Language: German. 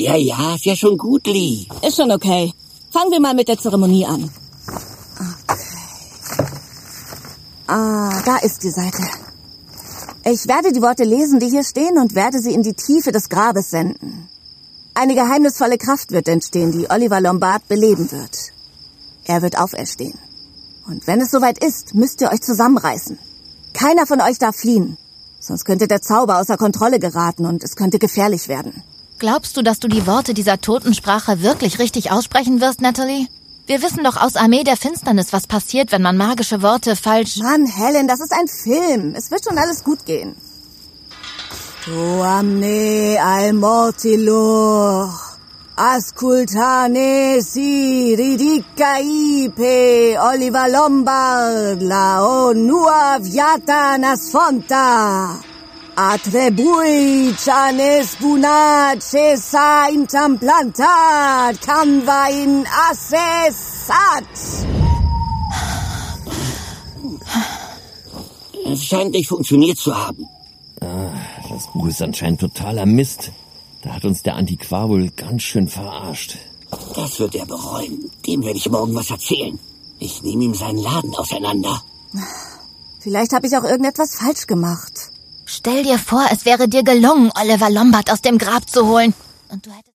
Ja, ist ja schon gut, Lee. Ist schon okay. Fangen wir mal mit der Zeremonie an. Okay. Da ist die Seite. Ich werde die Worte lesen, die hier stehen, und werde sie in die Tiefe des Grabes senden. Eine geheimnisvolle Kraft wird entstehen, die Oliver Lombard beleben wird. Er wird auferstehen. Und wenn es soweit ist, müsst ihr euch zusammenreißen. Keiner von euch darf fliehen. Sonst könnte der Zauber außer Kontrolle geraten und es könnte gefährlich werden. Glaubst du, dass du die Worte dieser Totensprache wirklich richtig aussprechen wirst, Natalie? Wir wissen doch aus Armee der Finsternis, was passiert, wenn man magische Worte falsch... Mann, Helen, das ist ein Film. Es wird schon alles gut gehen. Tu amne al mortilor, ascultane si ridica ipe Oliver Lombard, la onua viata nasfonta. Atrebui chanes bunat chesa intamplantat canva in assessat. Es scheint nicht funktioniert zu haben. Das Buch ist anscheinend totaler Mist. Da hat uns der Antiquar wohl ganz schön verarscht. Das wird er bereuen. Dem werde ich morgen was erzählen. Ich nehme ihm seinen Laden auseinander. Vielleicht habe ich auch irgendetwas falsch gemacht. Stell dir vor, es wäre dir gelungen, Oliver Lombard aus dem Grab zu holen. Und du hättest...